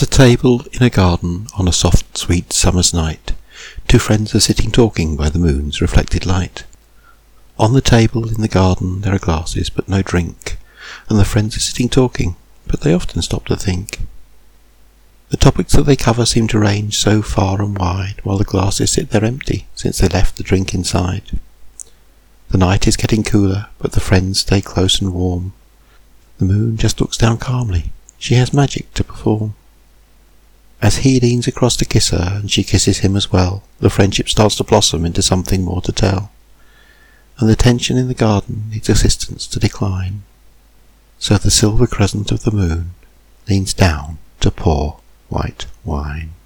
At a table in a garden on a soft, sweet summer's night, two friends are sitting talking by the moon's reflected light. On the table in the garden there are glasses but no drink, and the friends are sitting talking, but they often stop to think. The topics that they cover seem to range so far and wide, while the glasses sit there empty since they left the drink inside. The night is getting cooler, but the friends stay close and warm. The moon just looks down calmly. She has magic to perform. As he leans across to kiss her, and she kisses him as well, the friendship starts to blossom into something more to tell. And the tension in the garden needs assistance to decline. So the silver crescent of the moon leans down to pour white wine.